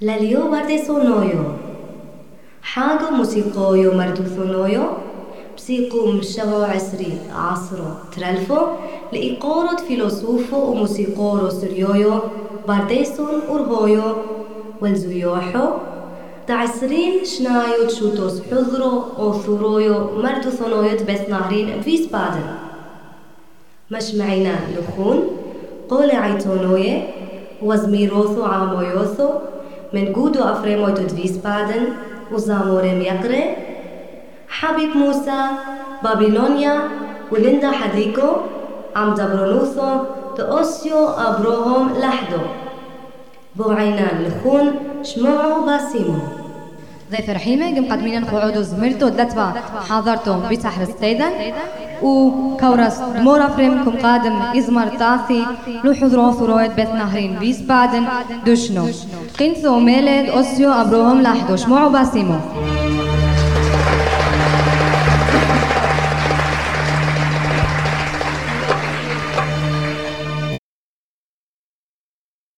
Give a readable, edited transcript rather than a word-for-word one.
لاليو باردسونويو حاجة موسيقويو مردوثونويو بسيقو مشغو عسري عصرو ترالفو لإيقورو فيلوسوفو وموسيقورو سريويو باردسون أرهويو والزيوحو تعسرين شنايو تشوتوس حضرو أوثورويو مردوثونويو بس نهرين فيس بادن مش معينا لخون قولي عيتونوية وزميروثو عامويوثو من جودو أفريمو تدفيس بادن وزاموريم يقري حبيب موسى بابلونيا وليندا حديكو عم دبرونوثو تأسيو أبروهم لحدو بوعينان لخون شمعو باسيمو ذي فرحيمة مقدمين قعودو زمرتو دلتبا حاضرتو بتحر السيدان وكورس دمورا فريمكم قادم إزمر تاثي لو حضرو ثرويت بث نهرين فيس بعدن دشنو قنثو ميلد أسيو أبروهم لحدو شمعو باسيمو